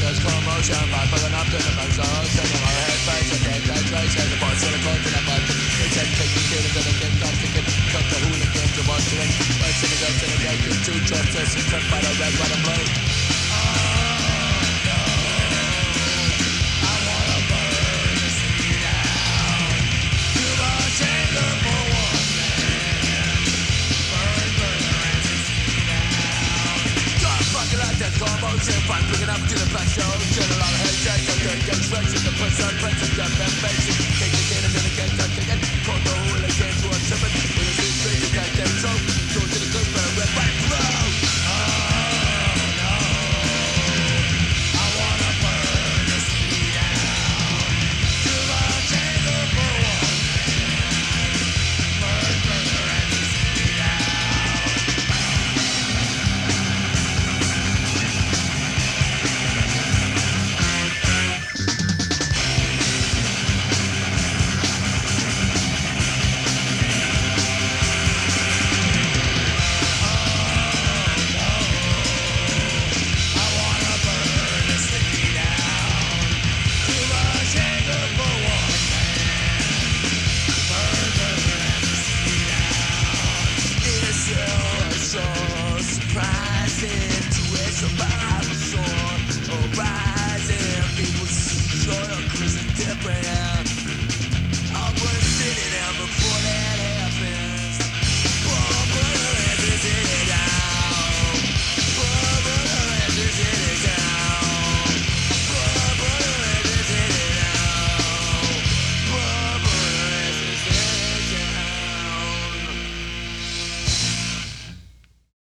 there's commotion, by pulling up to the back zone, singing our head face, and dead dead race, and the boys in the court to the button. They tend to take the kid into the game, got to get cut the hooligans to watching. Let's sing it up to the gate, get two justice, and cut by the red, white, and blue. Commotion, fun, bringing up to the back show. Get a lot of head checks, okay, get stretched in the press, press, and jump and face it. Take the kid into the game,